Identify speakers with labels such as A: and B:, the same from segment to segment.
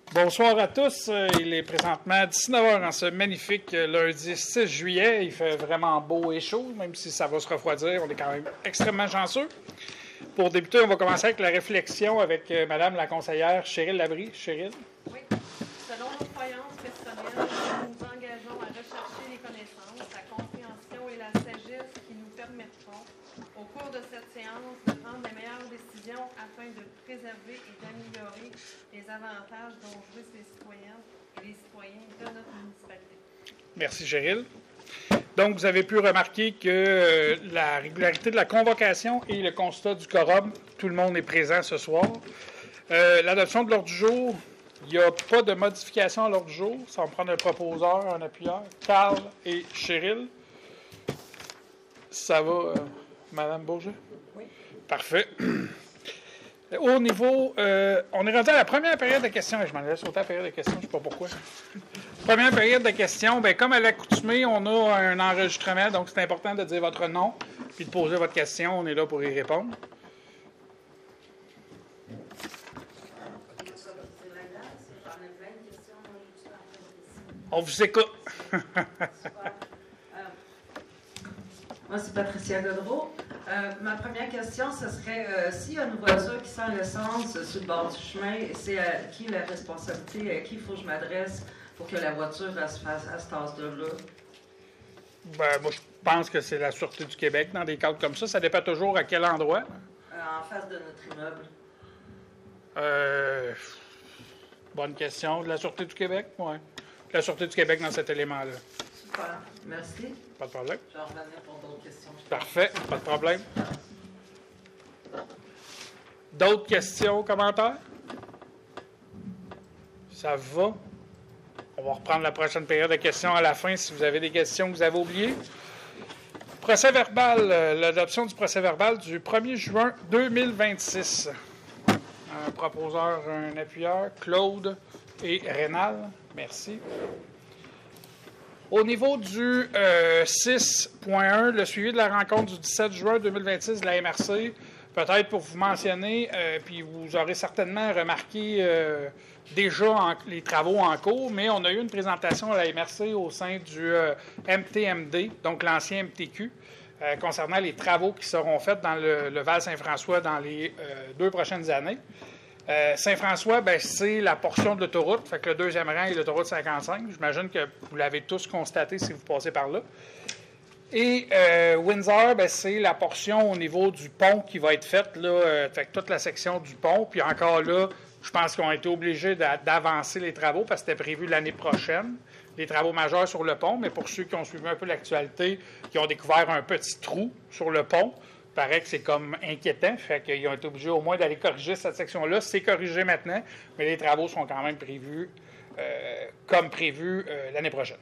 A: Bonsoir à tous. Il est présentement 19h en ce magnifique lundi 6 juillet. Il fait vraiment beau et chaud, même si ça va se refroidir. On est quand même extrêmement chanceux. Pour débuter, on va commencer avec la réflexion avec Madame la conseillère Cheryl Labrie. Cheryl?
B: Oui. Selon nos croyances personnelles, nous nous engageons à rechercher les connaissances, la compréhension et la sagesse qui nous permettront, au cours de cette séance, de prendre les meilleures décisions afin de préserver et d'améliorer les avantages dont jouissent les citoyennes et les citoyens de notre municipalité.
A: Merci, Cheryl. Donc, vous avez pu remarquer que la régularité de la convocation et le constat du quorum, tout le monde est présent ce soir. L'adoption de l'ordre du jour, il n'y a pas de modification à l'ordre du jour. Ça va me prendre un proposeur, un appuyeur, Carl et Cheryl. Ça va, Madame Bourget?
B: Oui.
A: Parfait. Au niveau, on est rendu à la première période de questions. Je m'en allais sauter à la période de questions, je ne sais pas pourquoi. Première période de questions, bien, comme à l'accoutumée, on a un enregistrement, donc c'est important de dire votre nom puis de poser votre question. On est là pour y répondre. On vous écoute.
C: Moi, c'est Patricia Godreau. Ma première question, ce serait s'il y a une voiture qui sent l'essence sur le bord du chemin, c'est à qui la responsabilité, à qui il faut que je m'adresse pour que la voiture se fasse à cet âge-là?
A: Ben, moi, je pense que c'est la Sûreté du Québec dans des cadres comme ça. Ça dépend toujours à quel endroit.
C: En face de notre immeuble.
A: Bonne question. De la Sûreté du Québec? Oui. La Sûreté du Québec dans cet élément-là.
C: Super. Merci.
A: Pas de problème.
C: Je vais revenir pour d'autres questions.
A: Parfait. Pas de problème. D'autres questions, commentaires? Ça va? On va reprendre la prochaine période de questions à la fin si vous avez des questions que vous avez oubliées. Procès verbal, l'adoption du procès verbal du 1er juin 2026. Un proposeur, un appuyeur, Claude et Rénal. Merci. Au niveau du 6.1, le suivi de la rencontre du 17 juin 2026 de la MRC, peut-être pour vous mentionner, puis vous aurez certainement remarqué déjà les travaux en cours, mais on a eu une présentation à la MRC au sein du MTMD, donc l'ancien MTQ, concernant les travaux qui seront faits dans le Val-Saint-François dans les 2 prochaines années. Saint-François, ben, c'est la portion de l'autoroute, fait que le deuxième rang est l'autoroute 55. J'imagine que vous l'avez tous constaté si vous passez par là. Et Windsor, ben, c'est la portion au niveau du pont qui va être faite, là, fait que toute la section du pont. Puis encore là, je pense qu'ils ont été obligés d'avancer les travaux parce que c'était prévu l'année prochaine, les travaux majeurs sur le pont. Mais pour ceux qui ont suivi un peu l'actualité, qui ont découvert un petit trou sur le pont, il paraît que c'est comme inquiétant, fait qu'ils ont été obligés au moins d'aller corriger cette section-là. C'est corrigé maintenant, mais les travaux sont quand même prévus comme prévu l'année prochaine.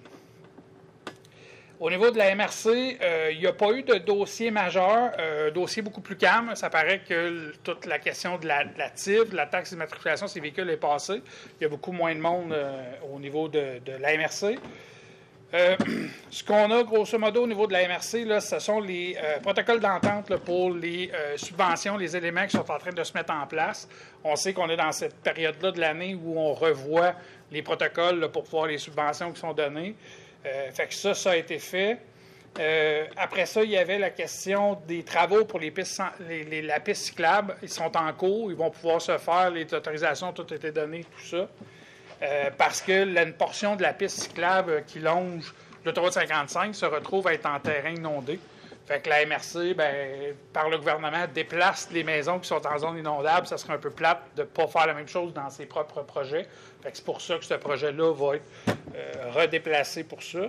A: Au niveau de la MRC, il n'y a pas eu de dossier majeur, dossier beaucoup plus calme. Ça paraît que toute la question de la TIV, la taxe d'immatriculation de ces véhicules est passée. Il y a beaucoup moins de monde au niveau de la MRC. Ce qu'on a, grosso modo, au niveau de la MRC, là, ce sont les protocoles d'entente là, pour les subventions, les éléments qui sont en train de se mettre en place. On sait qu'on est dans cette période-là de l'année où on revoit les protocoles là, pour voir les subventions qui sont données. Fait que ça a été fait. Après ça, il y avait la question des travaux pour les pistes, la piste cyclable. Ils sont en cours, ils vont pouvoir se faire, les autorisations, tout a été donné, tout ça. Parce que une portion de la piste cyclable qui longe l'autoroute 55 se retrouve à être en terrain inondé. Fait que la MRC, ben, par le gouvernement, déplace les maisons qui sont en zone inondable. Ça serait un peu plate de ne pas faire la même chose dans ses propres projets. Fait que c'est pour ça que ce projet-là va être redéplacé pour ça.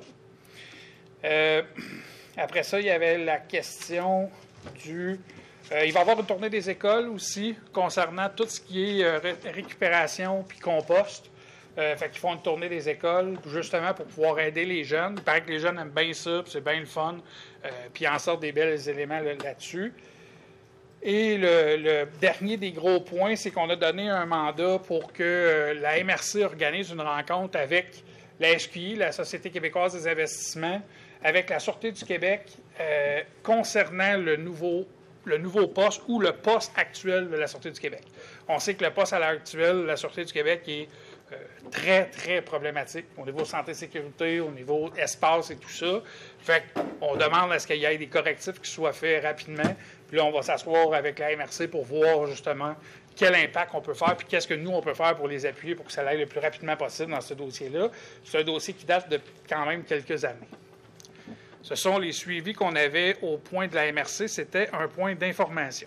A: Après ça, il y avait la question du... il va y avoir une tournée des écoles aussi concernant tout ce qui est récupération puis compost. Fait qu'ils font une tournée des écoles, justement, pour pouvoir aider les jeunes. Il paraît que les jeunes aiment bien ça, puis c'est bien le fun, puis ils en sortent des belles éléments là-dessus. Et le dernier des gros points, c'est qu'on a donné un mandat pour que la MRC organise une rencontre avec la SQI, la Société québécoise des investissements, avec la Sûreté du Québec, concernant le nouveau poste ou le poste actuel de la Sûreté du Québec. On sait que le poste à l'heure actuelle de la Sûreté du Québec est très, très problématique au niveau santé-sécurité, au niveau espace et tout ça. Fait qu'on demande à ce qu'il y ait des correctifs qui soient faits rapidement. Puis là, on va s'asseoir avec la MRC pour voir justement quel impact on peut faire, puis qu'est-ce que nous, on peut faire pour les appuyer pour que ça aille le plus rapidement possible dans ce dossier-là. C'est un dossier qui date de quand même quelques années. Ce sont les suivis qu'on avait au point de la MRC. C'était un point d'information.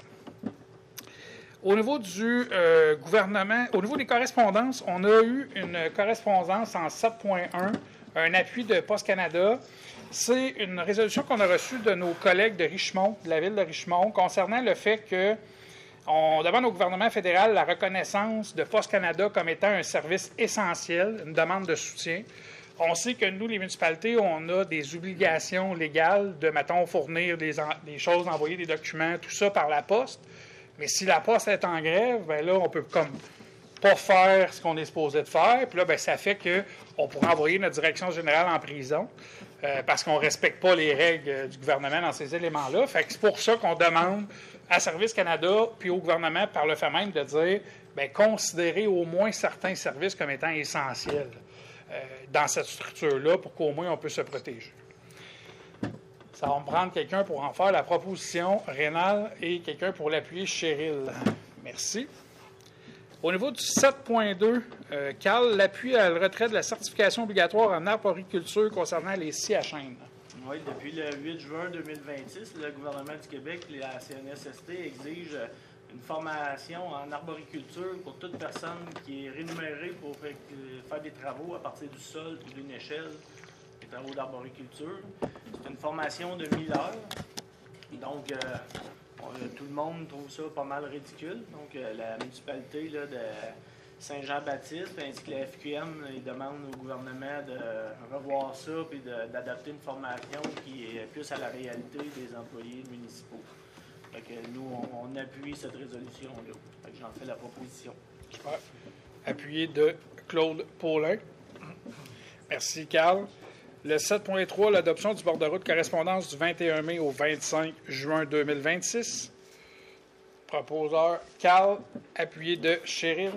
A: Au niveau du gouvernement, au niveau des correspondances, on a eu une correspondance en 7.1, un appui de Post Canada. C'est une résolution qu'on a reçue de nos collègues de Richemont, de la ville de Richemont, concernant le fait qu'on demande au gouvernement fédéral la reconnaissance de Post Canada comme étant un service essentiel, une demande de soutien. On sait que nous, les municipalités, on a des obligations légales de, mettons, fournir des choses, envoyer des documents, tout ça par la poste. Mais si la poste est en grève, bien là, on peut comme pas faire ce qu'on est supposé de faire. Puis là, bien, ça fait qu'on pourrait envoyer notre direction générale en prison parce qu'on ne respecte pas les règles du gouvernement dans ces éléments-là. Fait que c'est pour ça qu'on demande à Service Canada puis au gouvernement par le fait même de dire, bien, considérer au moins certains services comme étant essentiels dans cette structure-là pour qu'au moins on puisse se protéger. Ça va me prendre quelqu'un pour en faire la proposition, Rénal, et quelqu'un pour l'appuyer, Cheryl. Merci. Au niveau du 7.2, Carl, l'appui à le retrait de la certification obligatoire en arboriculture concernant les scies à chêne.
D: Oui, depuis le 8 juin 2026, le gouvernement du Québec et la CNSST exigent une formation en arboriculture pour toute personne qui est rémunérée pour faire des travaux à partir du sol ou d'une échelle. Travaux d'arboriculture. C'est une formation de 1000 heures. Donc, tout le monde trouve ça pas mal ridicule. Donc, la municipalité là, de Saint-Jean-Baptiste ainsi que la FQM, ils demandent au gouvernement de revoir ça et d'adapter une formation qui est plus à la réalité des employés municipaux. Fait que nous, on appuie cette résolution-là. Fait que j'en fais la proposition.
A: Super. Appuyé de Claude Paulin. Merci, Carl. Le 7.3, l'adoption du bordereau de correspondance du 21 mai au 25 juin 2026. Proposeur Carl, appuyé de Cheryl.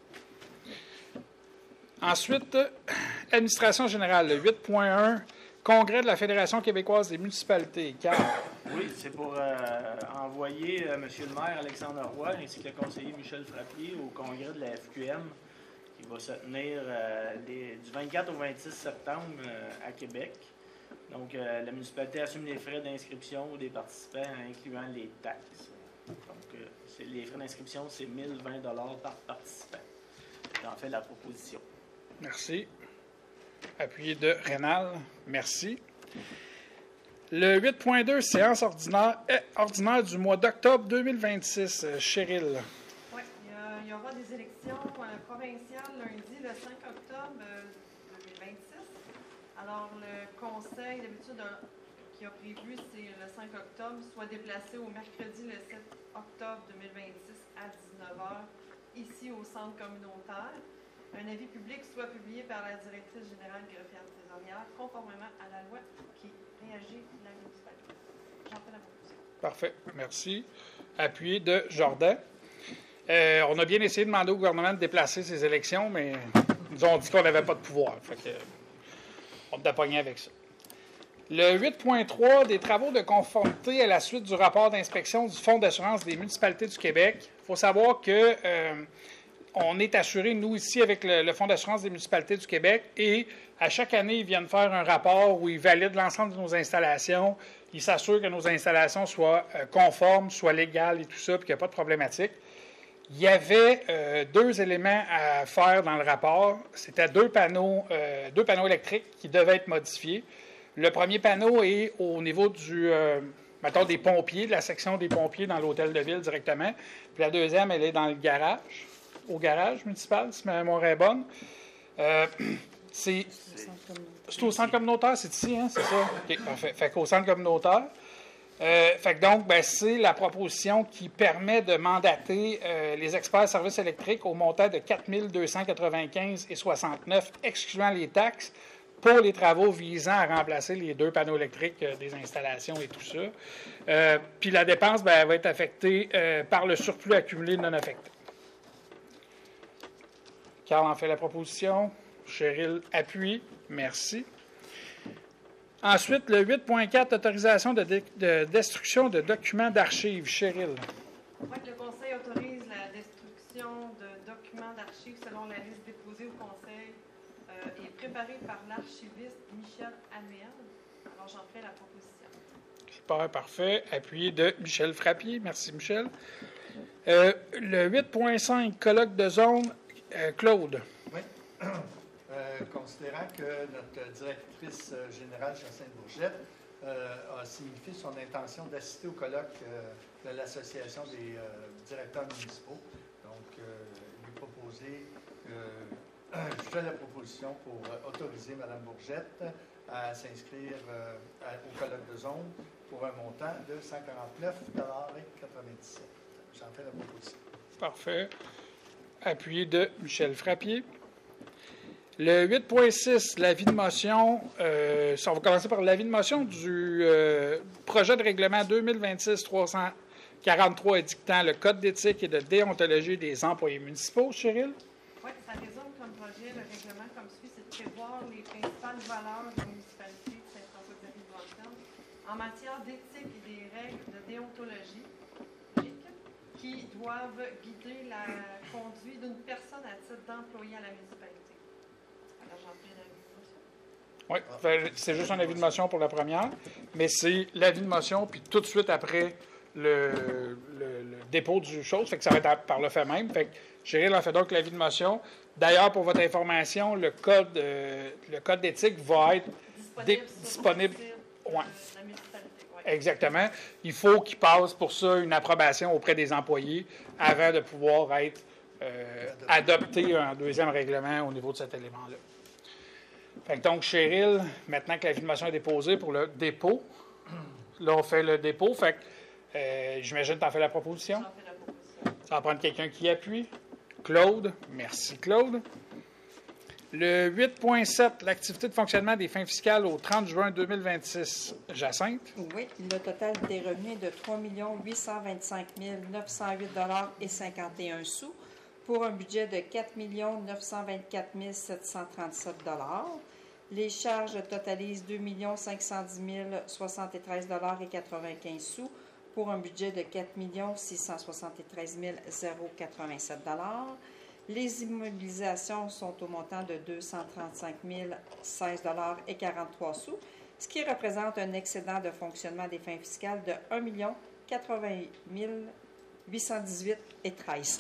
A: Ensuite, administration générale, le 8.1, congrès de la Fédération québécoise des municipalités. Carl.
D: Oui, c'est pour envoyer M. le maire Alexandre Roy ainsi que le conseiller Michel Frappier au congrès de la FQM. Il va se tenir du 24 au 26 septembre à Québec. Donc, la municipalité assume les frais d'inscription des participants, incluant les taxes. Donc, les frais d'inscription, c'est 1 020 $ par participant. J'en fais la proposition.
A: Merci. Appuyé de Rénal. Merci. Le 8.2, séance ordinaire du mois d'octobre 2026. Cheryl.
B: Oui, il y aura des élections provinciales lundi, le 5 octobre 2026. Alors, le conseil, d'habitude, qui a prévu, c'est le 5 octobre, soit déplacé au mercredi, le 7 octobre 2026 à 19h, ici au centre communautaire. Un avis public soit publié par la directrice générale greffière trésorière, conformément à la loi qui réagit la municipalité. J'en fais la proposition.
A: Parfait. Merci. Appuyé de Jordan. On a bien essayé de demander au gouvernement de déplacer ces élections, mais ils ont dit qu'on n'avait pas de pouvoir. Fait que, on t'a pogné avec ça. Le 8.3, des travaux de conformité à la suite du rapport d'inspection du Fonds d'assurance des municipalités du Québec. Il faut savoir que on est assuré, nous, ici, avec le Fonds d'assurance des municipalités du Québec, et à chaque année, ils viennent faire un rapport où ils valident l'ensemble de nos installations. Ils s'assurent que nos installations soient conformes, soient légales et tout ça, puis qu'il n'y a pas de problématique. Il y avait deux éléments à faire dans le rapport. C'était deux panneaux électriques qui devaient être modifiés. Le premier panneau est au niveau mettons, des pompiers, de la section des pompiers dans l'hôtel de ville directement. Puis la deuxième, elle est dans le garage, au garage municipal, si ma mémoire est bonne. C'est au centre communautaire, c'est ici, hein, c'est ça? OK, parfait. Fait qu'au centre communautaire. Fait que donc, c'est la proposition qui permet de mandater les experts services électriques au montant de 4 295,69 excluant les taxes pour les travaux visant à remplacer les deux panneaux électriques des installations et tout ça. Puis la dépense elle va être affectée par le surplus accumulé non affecté. Carl en fait la proposition. Cheryl appuie. Merci. Ensuite, le 8.4, autorisation de destruction de documents d'archives. Cheryl.
B: Oui, le Conseil autorise la destruction de documents d'archives selon la liste déposée au Conseil et préparée par l'archiviste Michel Hamel. Alors, j'en fais la proposition.
A: Super, parfait. Appuyé de Michel Frappier. Merci, Michel. Le 8.5, colloque de zone. Claude.
E: Oui. Considérant que notre directrice générale, Jacinthe Bourgette, a signifié son intention d'assister au colloque de l'Association des directeurs municipaux. Donc, lui proposer, je fais la proposition pour autoriser Mme Bourgette à s'inscrire au colloque de zone pour un montant de 149,97 $. J'en fais la proposition.
A: Parfait. Appuyé de Michel Frappier. Le 8.6, l'avis de motion. On va commencer par l'avis de motion du projet de règlement 2026-343 édictant le code d'éthique et de déontologie des employés municipaux. Cheryl?
B: Oui, ça résume comme projet le règlement comme suit, c'est de prévoir les principales valeurs de la municipalité de Saint-François-de-Rive-Blanchard en matière d'éthique et des règles de déontologie qui doivent guider la conduite d'une personne à titre d'employé à la municipalité. Alors, j'en fais l'avis de motion.
A: Oui, c'est juste un avis de motion pour la première, mais c'est l'avis de motion, puis tout de suite après le dépôt du chose, fait que ça va être par le fait même. Fait que Cheryl en fait donc l'avis de motion. D'ailleurs, pour votre information, le code d'éthique va être disponible.
B: Ouais. La municipalité. Ouais.
A: Exactement. Il faut qu'il passe pour ça une approbation auprès des employés avant de pouvoir être adopté un deuxième règlement au niveau de cet élément-là. Fait que donc, Cheryl, maintenant que l'avis de motion est déposée pour le dépôt, là, on fait le dépôt. Fait que j'imagine que tu en fais la proposition.
B: J'en fais la proposition.
A: Ça va prendre quelqu'un qui appuie. Claude. Merci, Claude. Le 8.7, l'activité de fonctionnement des fins fiscales au 30 juin 2026. Jacinthe?
F: Oui, le total des revenus est de 3 825 908,51 $ pour un budget de 4 924 737 $. Les charges totalisent 2 510 073,95 $ pour un budget de 4 673 087 $. Les immobilisations sont au montant de 235 016,43 $, ce qui représente un excédent de fonctionnement des fins fiscales de 1 80 818,13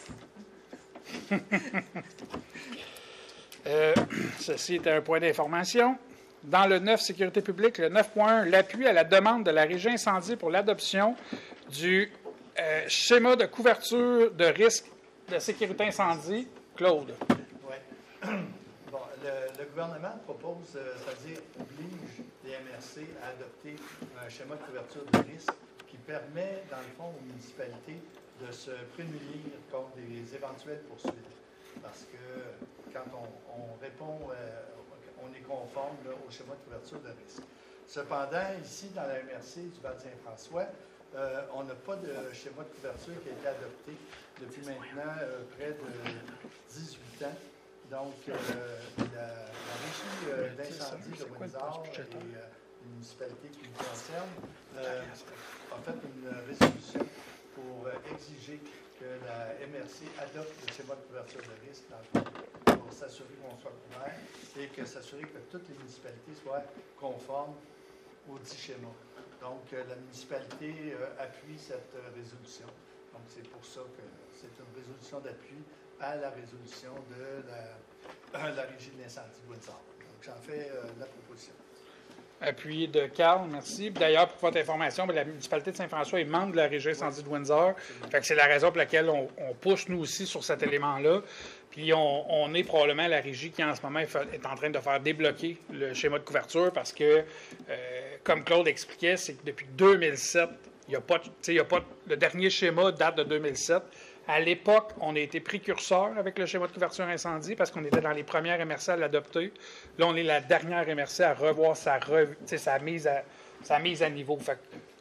F: $.
A: Ceci est un point d'information. Dans le 9, sécurité publique, le 9.1, l'appui à la demande de la Régie incendie pour l'adoption du schéma de couverture de risque de sécurité incendie. Claude.
E: Oui. Bon, le gouvernement propose, c'est-à-dire oblige les MRC à adopter un schéma de couverture de risque qui permet, dans le fond, aux municipalités de se prémunir contre des éventuelles poursuites. Parce que quand on répond, on est conforme là, au schéma de couverture de risque. Cependant, ici, dans la MRC du Val-Saint-François, on n'a pas de schéma de couverture qui a été adopté depuis maintenant près de 18 ans. Donc, la régie d'incendie de Windsor et une municipalité qui nous concerne a fait une résolution pour exiger que la MRC adopte le schéma de couverture de risque dans le fond, pour s'assurer qu'on soit couvert et que s'assurer que toutes les municipalités soient conformes aux 10 schémas. Donc, la municipalité appuie cette résolution. Donc, c'est pour ça que c'est une résolution d'appui à la résolution de la Régie de l'incendie de Windsor. Donc, j'en fais la proposition.
A: Appui de Carl, merci. D'ailleurs, pour votre information, la municipalité de Saint-François est membre de la Régie incendie de Windsor. Fait que c'est la raison pour laquelle on pousse, nous aussi, sur cet élément-là. Puis on est probablement la régie qui, en ce moment, est en train de faire débloquer le schéma de couverture parce que, comme Claude expliquait, c'est que depuis 2007, il n'y a pas, le dernier schéma date de 2007. À l'époque, on a été précurseur avec le schéma de couverture incendie parce qu'on était dans les premières MRC à l'adopter. Là, on est la dernière MRC à revoir sa mise à niveau. Fait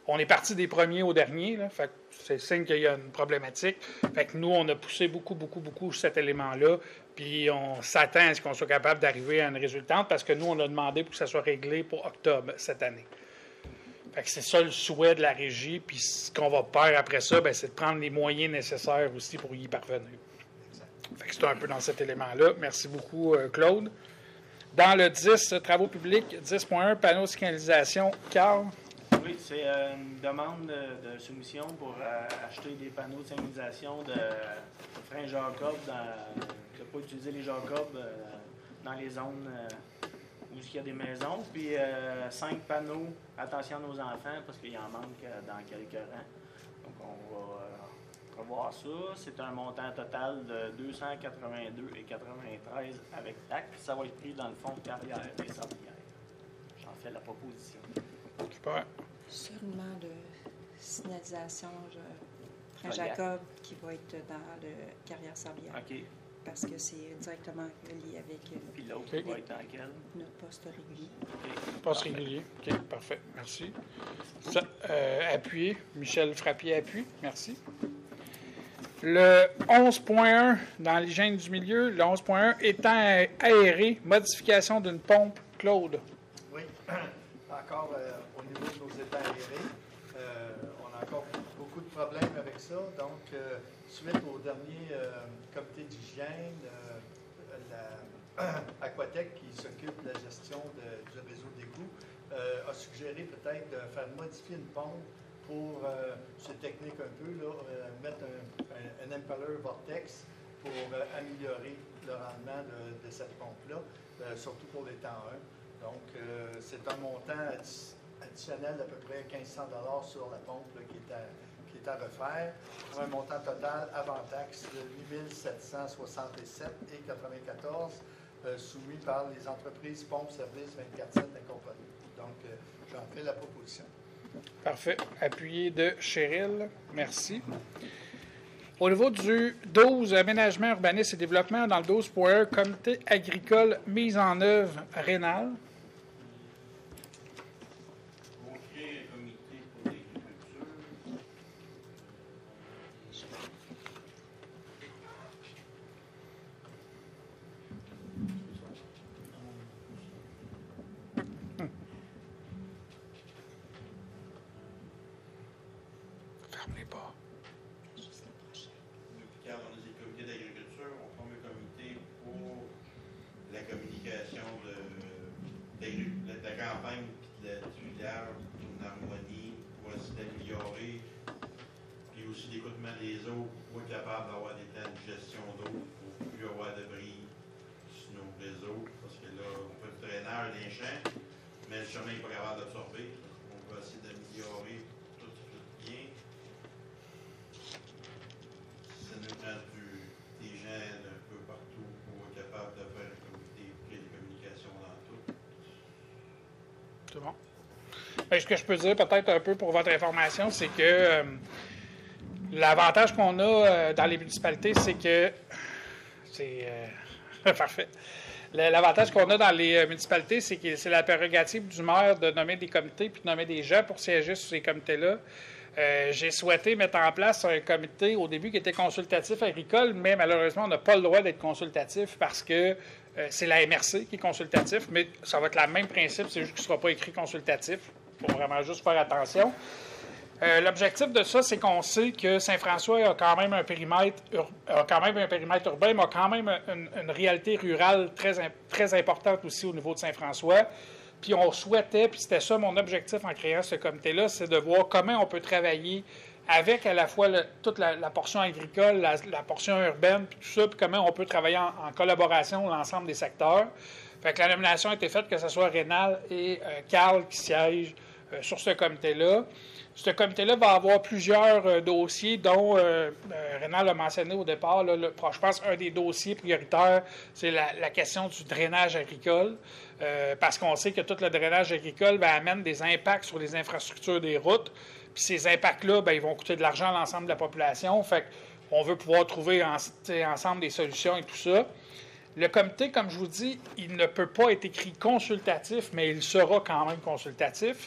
A: On est parti des premiers aux derniers, là, fait que c'est signe qu'il y a une problématique. Fait que nous, on a poussé beaucoup cet élément-là, puis on s'attend à ce qu'on soit capable d'arriver à une résultante, parce que nous, on a demandé pour que ça soit réglé pour octobre cette année. Fait que c'est ça le souhait de la régie, puis ce qu'on va faire après ça, bien, c'est de prendre les moyens nécessaires aussi pour y parvenir. Fait que c'est un peu dans cet élément-là. Merci beaucoup, Claude. Dans le 10, travaux publics, 10.1, panneaux de signalisation. Carl?
D: Oui, c'est une demande de soumission pour acheter des panneaux de signalisation de frein Jacob, de ne pas utiliser les Jacob dans les zones où il y a des maisons. Puis 5 panneaux, attention à nos enfants, parce qu'il en manque dans quelques rangs. Donc on va revoir ça. C'est un montant total de 282,93 avec taxes. Ça va être pris dans le fonds de carrière des Sablières. J'en fais la proposition.
A: Super.
F: Seulement de signalisation frein Jacob qui va être dans le carrière Sablière.
D: OK.
F: Parce que c'est directement lié avec
D: Puis l'autre
A: OK.
D: va être dans quel?
F: notre poste régulier.
D: OK.
A: Poste régulier. OK, parfait. Merci. Ça, appuyé. Michel Frappier appuie. Merci. Le 11.1 dans l'hygiène du milieu, le 11.1 étant aéré, modification d'une pompe. Claude.
E: Oui, encore au niveau de nos étangs aérés, on a encore beaucoup de problèmes avec ça. Donc, suite au dernier comité d'hygiène, Aquatec, qui s'occupe de la gestion du réseau d'égouts, a suggéré peut-être de faire modifier une pompe pour, c'est technique un peu, là, mettre un impeller vortex pour améliorer le rendement de cette pompe-là, surtout pour les temps 1. Donc, c'est un montant additionnel d'à peu près 1500 $ sur la pompe là, qui est à refaire, pour un montant total avant taxe de 8 767,94 soumis par les entreprises Pompes Services 24/7 Incorporées. Donc, j'en fais la proposition.
A: Parfait. Appuyé de Cheryl. Merci. Au niveau du 12, aménagement, urbanisme et développement, dans le 12.1, comité agricole mise en œuvre rénal.
G: On crée un comité pour l'agriculture.
A: Fermez pas.
G: Quand on a des comités d'agriculture, on forme un comité pour la communication de la campagne et de la tuilière en harmonie, pour essayer d'améliorer, puis aussi l'écoutement des eaux, pour être capable d'avoir des plans de gestion d'eau, pour ne plus avoir de bris sur nos réseaux, parce que là, on fait du drainage des champs, mais le chemin n'est pas capable d'absorber. On va essayer d'améliorer tout bien. Ça nous prend des gens un peu partout pour être capable de faire un comité pour qu'il y ait des communications dans tout.
A: C'est bon. Bien, ce que je peux dire peut-être un peu pour votre information, c'est que l'avantage qu'on a dans les municipalités, c'est que c'est parfait. L'avantage qu'on a dans les municipalités, c'est que c'est la prérogative du maire de nommer des comités puis de nommer des gens pour siéger sur ces comités-là. J'ai souhaité mettre en place un comité au début qui était consultatif agricole, mais malheureusement, on n'a pas le droit d'être consultatif parce que c'est la MRC qui est consultatif, mais ça va être le même principe, c'est juste qu'il ne sera pas écrit consultatif. Il faut vraiment juste faire attention. L'objectif de ça, c'est qu'on sait que Saint-François a quand même un périmètre urbain, mais a quand même une réalité rurale très importante aussi au niveau de Saint-François. Puis on souhaitait, puis c'était ça mon objectif en créant ce comité-là, c'est de voir comment on peut travailler avec à la fois toute la portion agricole, la portion urbaine, puis tout ça, puis comment on peut travailler en collaboration l'ensemble des secteurs. Fait que la nomination a été faite que ce soit Rénal et Carl qui siègent sur ce comité-là. Ce comité-là va avoir plusieurs dossiers, dont Rénal a mentionné au départ. Là, je pense qu'un des dossiers prioritaires, c'est la question du drainage agricole. Parce qu'on sait que tout le drainage agricole amène des impacts sur les infrastructures des routes. Puis ces impacts-là, ils vont coûter de l'argent à l'ensemble de la population. Fait qu'on veut pouvoir trouver ensemble des solutions et tout ça. Le comité, comme je vous dis, il ne peut pas être écrit consultatif, mais il sera quand même consultatif.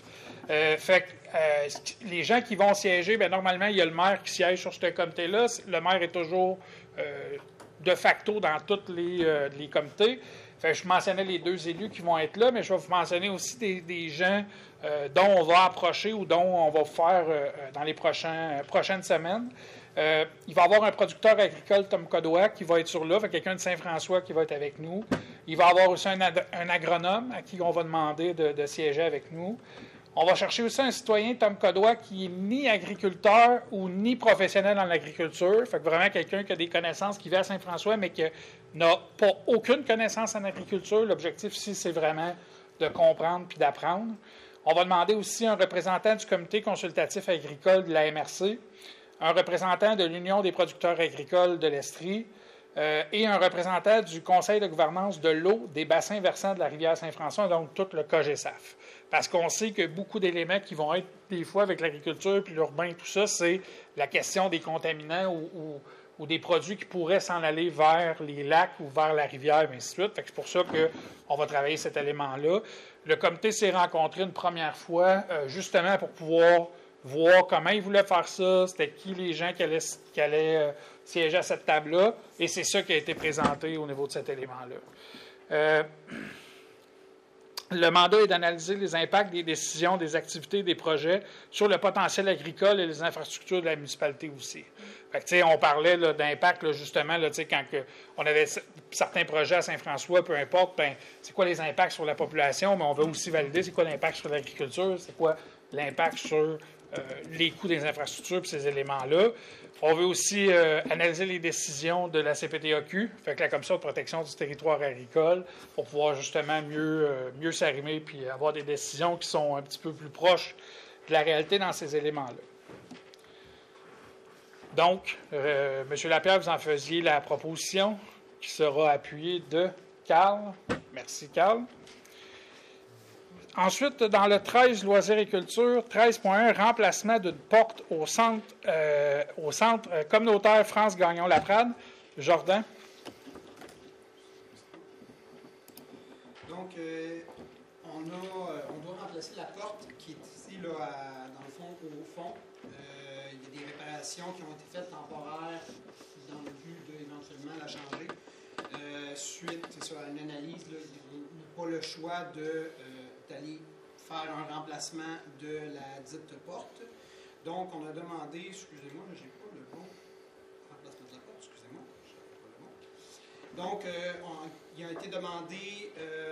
A: Les gens qui vont siéger, bien, normalement, il y a le maire qui siège sur ce comité-là. Le maire est toujours de facto dans tous les comités. Je mentionnais les 2 élus qui vont être là, mais je vais vous mentionner aussi des gens dont on va approcher ou dont on va faire dans les prochaines semaines. Il va y avoir un producteur agricole, Tom Codois, qui va être sur là, quelqu'un de Saint-François qui va être avec nous. Il va y avoir aussi un agronome à qui on va demander de siéger avec nous. On va chercher aussi un citoyen, Tom Codois, qui n'est ni agriculteur ou ni professionnel dans l'agriculture. Vraiment quelqu'un qui a des connaissances, qui vit à Saint-François, mais qui n'a pas aucune connaissance en agriculture. L'objectif ici, c'est vraiment de comprendre puis d'apprendre. On va demander aussi un représentant du comité consultatif agricole de la MRC, un représentant de l'Union des producteurs agricoles de l'Estrie et un représentant du conseil de gouvernance de l'eau des bassins versants de la rivière Saint-François, donc tout le COGESAF. Parce qu'on sait que beaucoup d'éléments qui vont être des fois avec l'agriculture puis l'urbain, tout ça, c'est la question des contaminants ou des produits qui pourraient s'en aller vers les lacs ou vers la rivière, et ainsi de suite. C'est pour ça qu'on va travailler cet élément-là. Le comité s'est rencontré une première fois, justement pour pouvoir voir comment ils voulaient faire ça, c'était qui les gens qui allaient siéger à cette table-là, et c'est ça qui a été présenté au niveau de cet élément-là. Le mandat est d'analyser les impacts des décisions, des activités, des projets sur le potentiel agricole et les infrastructures de la municipalité aussi. On parlait d'impact, justement, quand on avait certains projets à Saint-François, peu importe, c'est quoi les impacts sur la population, mais on veut aussi valider c'est quoi l'impact sur l'agriculture, c'est quoi l'impact sur les coûts des infrastructures et ces éléments-là. On veut aussi analyser les décisions de la CPTAQ, la Commission de protection du territoire agricole, pour pouvoir justement mieux s'arrimer puis avoir des décisions qui sont un petit peu plus proches de la réalité dans ces éléments-là. Donc, M. Lapierre, vous en faisiez la proposition qui sera appuyée de Carl. Merci, Carl. Ensuite, dans le 13, loisirs et culture, 13.1, remplacement d'une porte au centre communautaire France Gagnon-Laprade. Jordan.
H: Donc, on doit remplacer la porte qui est ici, là, dans le fond, au fond. Il y a des réparations qui ont été faites temporaires dans le but d'éventuellement la changer. Suite à une analyse, là, on n'a pas le choix d'aller faire un remplacement de la dite porte. Donc, on a demandé, excusez-moi, je n'ai pas le bon remplacement de la porte, excusez-moi, je n'avais pas le bon. Donc, il a été demandé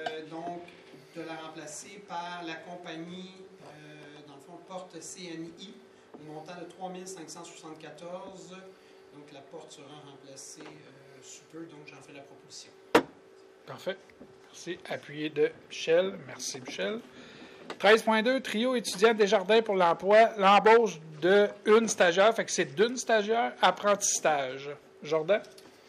H: de la remplacer par la compagnie, dans le fond, porte CNI, au montant de 3 574. Donc, la porte sera remplacée sous peu, donc j'en fais la proposition.
A: Parfait. Merci. Appuyé de Michel. Merci, Michel. 13.2, trio étudiant Desjardins pour l'emploi, l'embauche d'une stagiaire, c'est d'une stagiaire, apprentissage. Jordan?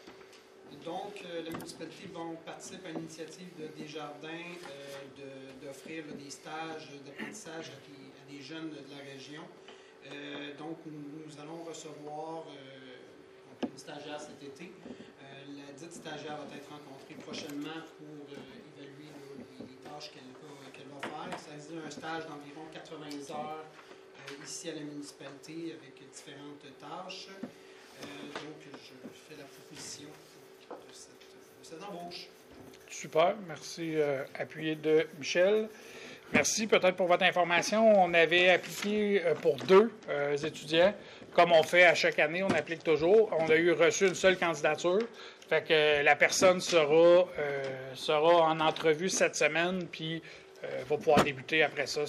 H: Donc, la municipalité participe à l'initiative de Desjardins d'offrir des stages d'apprentissage à des jeunes de la région. Donc, nous allons recevoir une stagiaire cet été. La dite stagiaire va être rencontrée prochainement pour évaluer les tâches qu'elle va faire. Il s'agit d'un stage d'environ 80 heures ici à la municipalité avec différentes tâches. Donc, je fais la proposition de cette embauche.
A: Super. Merci. Appuyé de Michel. Merci. Peut-être pour votre information, on avait appliqué pour 2 étudiants. Comme on fait à chaque année, on applique toujours. On a reçu une seule candidature. Fait que la personne sera en entrevue cette semaine, puis va pouvoir débuter après ça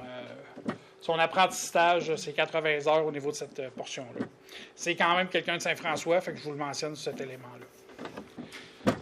A: son apprentissage, ses 80 heures au niveau de cette portion-là. C'est quand même quelqu'un de Saint-François, fait que je vous le mentionne sur cet élément-là.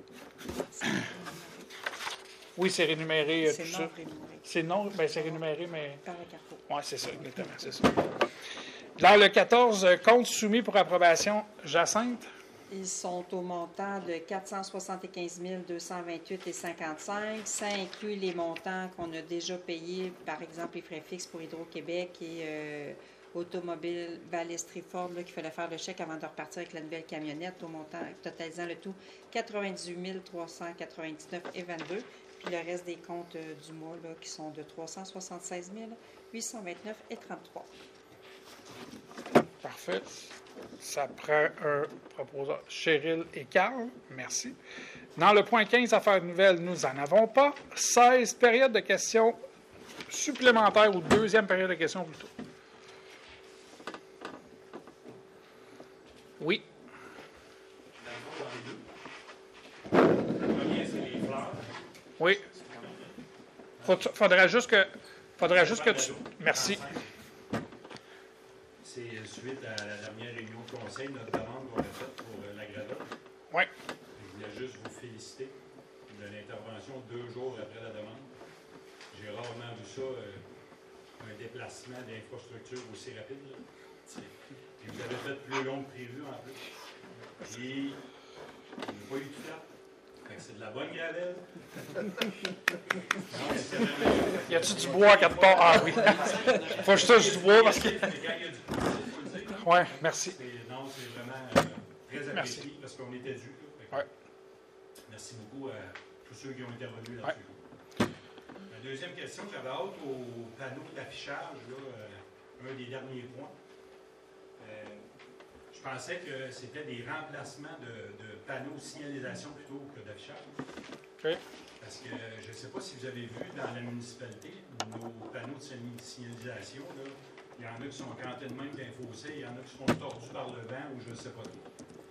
A: Oui, c'est rénuméré.
F: C'est non rémunéré.
A: C'est rénuméré, mais...
F: Par la carte.
A: Oui, c'est ça, exactement, c'est ça. Dans le 14, compte soumis pour approbation, Jacinthe.
F: Ils sont au montant de 475 228,55. Ça inclut les montants qu'on a déjà payés, par exemple les frais fixes pour Hydro-Québec et Automobile Valestri Ford là, qu'il fallait faire le chèque avant de repartir avec la nouvelle camionnette au montant totalisant le tout 98 399,22 puis le reste des comptes du mois là, qui sont de 376 829,33.
A: Parfait. Ça prend un proposeur. Cheryl et Carl, merci. Dans le point 15, affaires nouvelles, nous n'en avons pas. 16, période de questions supplémentaires ou deuxième période de questions plutôt. Oui. Oui. Faudrait juste que tu... Merci.
I: C'est suite à la dernière réunion de conseil, notre demande qu'on a faite pour la gravette.
A: Oui.
I: Je voulais juste vous féliciter de l'intervention 2 jours après la demande. J'ai rarement vu ça, un déplacement d'infrastructure aussi rapide. Et vous avez fait plus long que prévu en plus. Et il n'y a pas eu de frappe. C'est de la bonne gravelle.
A: Y a-tu du bois à quelque part? Ah oui. Faut que je touche du bois parce que. Oui, merci.
I: Non, c'est vraiment très apprécié parce qu'on était dû.
A: Ouais.
I: Merci beaucoup à tous ceux qui ont intervenu là-dessus. La deuxième question, j'avais hâte au panneau d'affichage, un des derniers points. Je pensais que c'était des remplacements de panneaux de signalisation plutôt que d'affichage.
A: Okay.
I: Parce que je ne sais pas si vous avez vu dans la municipalité, nos panneaux de signalisation, là, il y en a qui sont cantés de même d'un fossé, il y en a qui sont tordus par le vent ou je ne sais pas trop.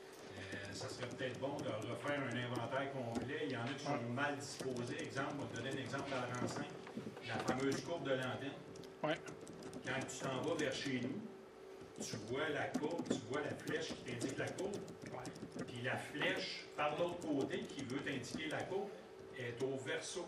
I: Ça serait peut-être bon de refaire un inventaire complet. Il y en a qui sont mal disposés. Exemple, on va te donner un exemple à rang 5, la fameuse courbe de l'antenne.
A: Ouais.
I: Quand tu t'en vas vers chez nous, tu vois la courbe, tu vois la flèche qui t'indique la courbe. Puis la flèche, par l'autre côté, qui veut t'indiquer la courbe, est au verso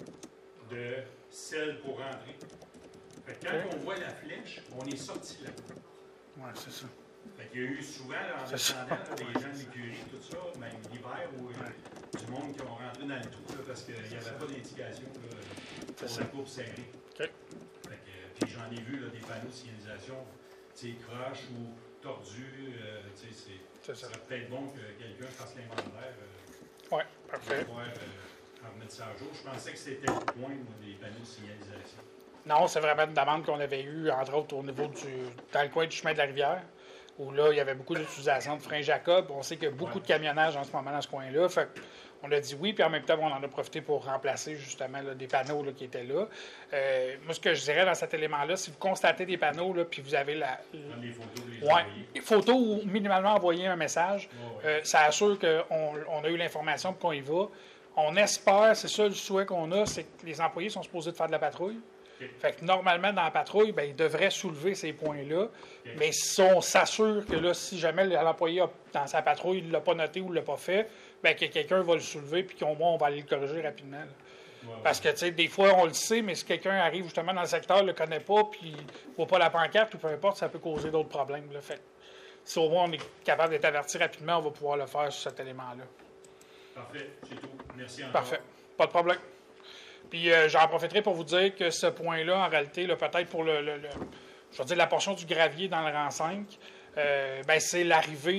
I: de celle pour rentrer. Fait que quand on voit la flèche, on est sorti de la courbe.
A: Oui, c'est ça.
I: Fait qu'il y a eu souvent, là, en descendant, des gens de l'écurie, tout ça, même l'hiver, où du monde qui ont rentré dans le trou là, parce qu'il n'y avait pas d'indication pour la courbe serrée.
A: Okay.
I: Fait que, puis j'en ai vu là, des panneaux de signalisation croches ou tordus. Ça serait peut-être bon que quelqu'un fasse l'inventaire.
A: Oui, parfait.
I: Pour pouvoir en remettre ça à jour. Je pensais que c'était le point des panneaux de signalisation.
A: Non, c'est vraiment une demande qu'on avait eue, entre autres, au niveau dans le coin du chemin de la rivière, où là, il y avait beaucoup d'utilisation de frein Jacob. On sait qu'il y a beaucoup de camionnage en ce moment dans ce coin-là. Fait on a dit oui, puis en même temps, on en a profité pour remplacer justement là, des panneaux là, qui étaient là. Moi, ce que je dirais dans cet élément-là, si vous constatez des panneaux, là, puis vous avez
I: les photos,
A: les photos ou minimalement envoyer un message, ça assure qu'on a eu l'information pour qu'on y va. On espère, c'est ça le souhait qu'on a, c'est que les employés sont supposés de faire de la patrouille. Okay. Fait que normalement, dans la patrouille, ben, ils devraient soulever ces points-là. Okay. Mais si on s'assure que là, si jamais l'employé dans sa patrouille ne l'a pas noté ou ne l'a pas fait, ben, que quelqu'un va le soulever puis qu'au moins, on va aller le corriger rapidement. Parce que, tu sais, des fois, on le sait, mais si quelqu'un arrive justement dans le secteur, ne le connaît pas, puis ne voit pas la pancarte ou peu importe, ça peut causer d'autres problèmes. Là. Fait si au moins on est capable d'être averti rapidement, on va pouvoir le faire sur cet élément-là.
I: Parfait, c'est tout. Merci encore.
A: Parfait, pas de problème. Puis j'en profiterai pour vous dire que ce point-là, en réalité, là, peut-être pour je veux dire, la portion du gravier dans le rang 5, ben, c'est l'arrivée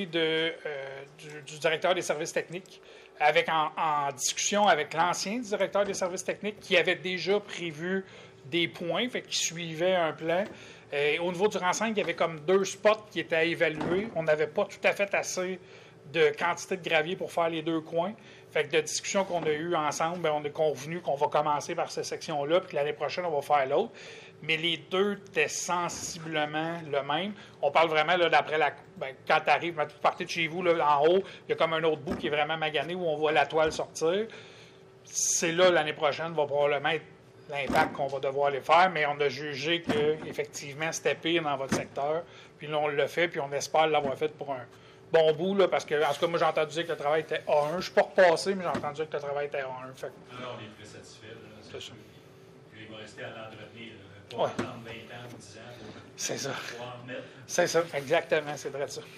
A: du directeur des services techniques en discussion avec l'ancien directeur des services techniques qui avait déjà prévu des points, fait qu'il suivait un plan. Au niveau du rang 5, il y avait comme 2 spots qui étaient à évaluer. On n'avait pas tout à fait assez de quantité de gravier pour faire les 2 coins. Fait que de discussion qu'on a eues ensemble, bien, on est convenu qu'on va commencer par cette section-là, puis que l'année prochaine, on va faire l'autre. Mais les 2 étaient sensiblement le même. On parle vraiment là, d'après quand tu arrives, vous partez de chez vous, là, en haut, il y a comme un autre bout qui est vraiment magané où on voit la toile sortir. C'est là, l'année prochaine, va probablement être l'impact qu'on va devoir les faire, mais on a jugé qu'effectivement, c'était pire dans votre secteur. Puis là, on l'a fait, puis on espère l'avoir fait pour un bon bout, là, parce que, en tout cas, moi, j'ai entendu dire que le travail était A1. Je ne suis pas repassé, mais j'ai entendu dire que le travail était A1. Fait.
I: Alors, on est très satisfait. C'est ça. Il va rester à l'entretenir, pas
A: ouais.
I: attendre 20 ans ou 10 ans
A: c'est ça.
I: Pour en remettre.
A: C'est ça, exactement, c'est vrai ça.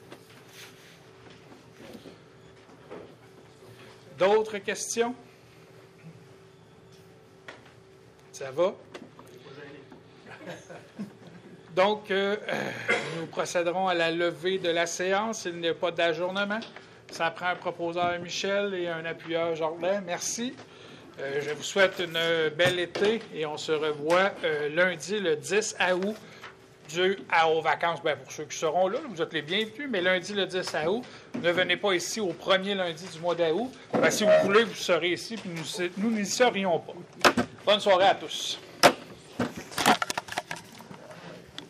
A: D'autres questions? Donc, nous procéderons à la levée de la séance. Il n'y a pas d'ajournement. Ça prend un proposeur Michel et un appuyeur Jordan. Merci. Je vous souhaite une belle été et on se revoit lundi le 10 août aux vacances. Bien, pour ceux qui seront là, vous êtes les bienvenus, mais lundi le 10 août, ne venez pas ici au premier lundi du mois d'août. Ben, si vous voulez, vous serez ici, puis nous n'y serions pas. Bonne soirée à tous.